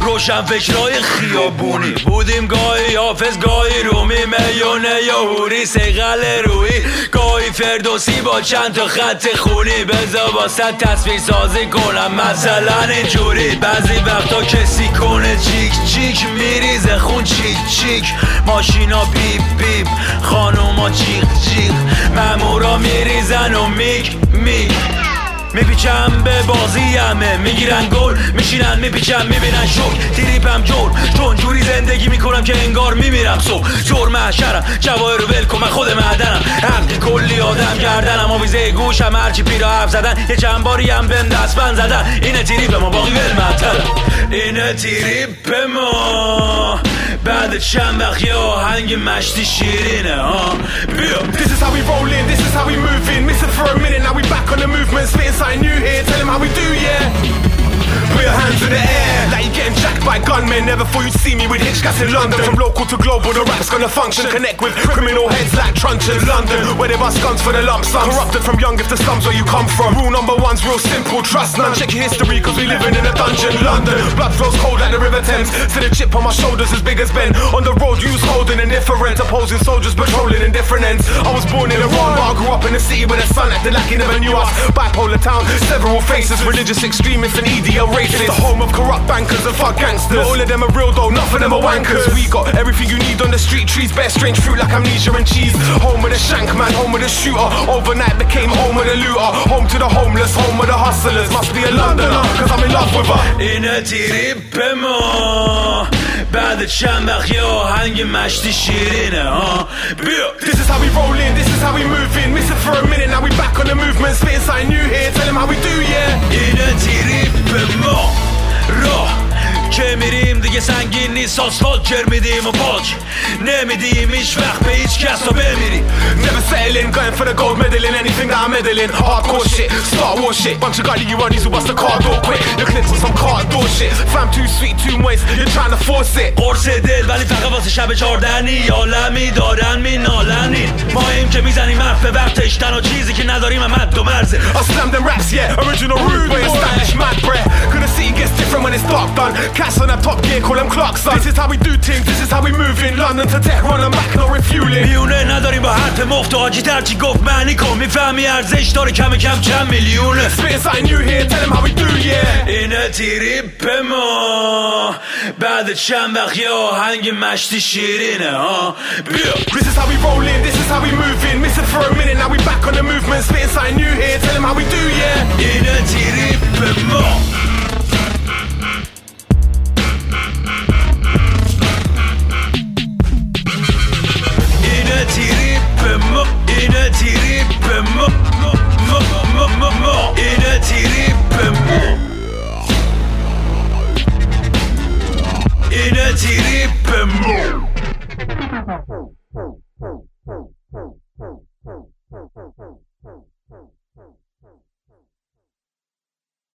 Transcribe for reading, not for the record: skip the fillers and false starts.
روشن فکرای خیابونی بودیم، گاهی حافظ گاهی رومی، میونه یا هوری سیغل روی، گاهی فردوسی با چند تا خط خونی. بذار واسه تصویر سازی کنم مثلا اینجوری، بعضی وقتا کسی کنه چیک چیک میریزه خون چیک چیک، ماشینا بیب بیب، خانوما جیغ جیغ، مامورا میریزن و میگ میگ. میپیچم به بازی همه، میگیرن گل میشینن، میپیچم میبینن شک، تریپم جور چون جوری زندگی میکنم که انگار میمیرم صبح. زور محشرم جواهر رو ول کن، من خود معدنم، حق کلی آدم گردنم، آویزه گوشم هرچی پیرا حرف زدن، یه چند باری هم بهم دستبند زدن. اینه تریپ ما باقی ول مطلب، اینه تریپ ما بعد چند وقت یه آهنگ مشتی شیرینه ها. بیا This is how we roll in, this is how we move in. Missing for a minute, now we back on the movement. Spitting something new here, tell them how we do, yeah. Put your hands in the air, like you're getting jacked by gunmen. Never thought you'd see me with hitch gas in London. From local to global, the rap's gonna function. Connect with criminal heads like truncheons. London, where they bust guns for the lump sum. Corrupted from young if the slums where you come from. Rule number one's real simple, trust none. Check your history cause we living in a dungeon. London, blood flows cold like the River Thames. See the chip on my shoulders as big as Ben. On the road you was holding indifferent, opposing soldiers patrolling in different ends. I was born in Iran but I grew up in a city where the sun acted like he never knew us. Bipolar town, several faces, religious extremists and EDL racists. The home of corrupt bankers and fuck gangsters. Not all of them are real though, none of them are wankers. We got everything you need on the street, trees bear strange fruit like amnesia and cheese. Home of the shank man, home of the shooter, overnight became home of the looter. Home to the homeless, home of the hustlers. Must be a Londoner, cause I'm in love with her. اینه تریپ ما بعد چند وقت یه آهنگ مشتی شیرینه ها. بیا This is how we roll in, this is how we move in. Missing for a minute, now we back on the movement. Spitting something new here, tell them how we do, yeah. اینه تریپ ما راه که میریم دیگه سنگین نیست، آسفالت جر میدیم و پاک نمیدیم هیچ وقت به هیچ کس تا بمیریم. Never settling, going for the gold medal in anything that I'm meddling. Hardcore shit, Star Wars shit. Bunch of gully runnies who bust the car door quick. The clips on some car door shit. Fam too sweet, too moist, you're trying to force it. قرص دل ولی فقط واسه شب چاردنی، عالمی دارن مینالنین، ما ایم که میزنیم حرف به وقتش، تنها چیزی که نداریم هم حد و مرزه. I slam them raps, yeah, original rude way, stylish mad breath. Gonna see it gets different when it's dark done. Cats on that top gear, call them Clarkson. This is how we do things, this is how we move in London to Tehran and back, no refueling. میونه نداریم با حرف مفت و حاجی ترچی گفت معنی کن، میفهمی ارزش داره کم کم چند میلیونه. Spitting something new here, tell them how we do, yeah. اینه تریپ ما بعد چند وقت یه آهنگ مشتی شیرینه ها. بیا This is how we roll in, this is how we move in. Missing for a minute, now